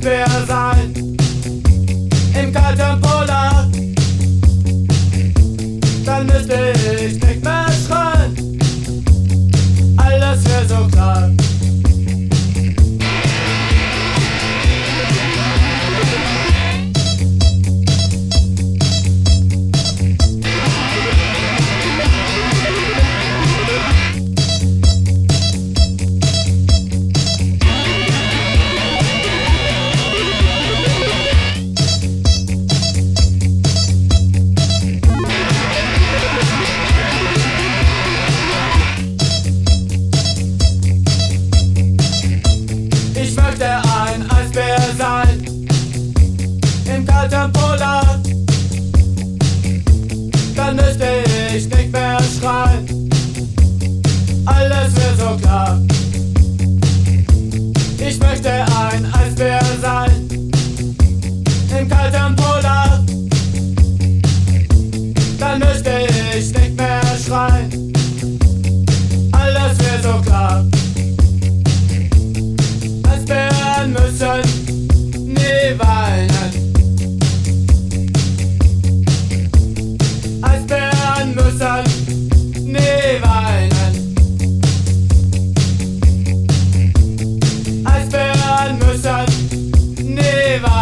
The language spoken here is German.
Eisbär sein, im kalten Polar. Dann müsste ich nicht mehr schreien, alles wäre so klar. Ich möchte ein Eisbär sein, im kalten Polar. Dann müsste ich nicht mehr schreien, alles wäre so klar. Ich möchte ein Eisbär sein, im kalten Polar. Dann müsste ich nicht mehr schreien, alles wäre so klar. Eisbären müssen nie weinen. Eisbären müssen nie weinen. Eisbären müssen nie weinen.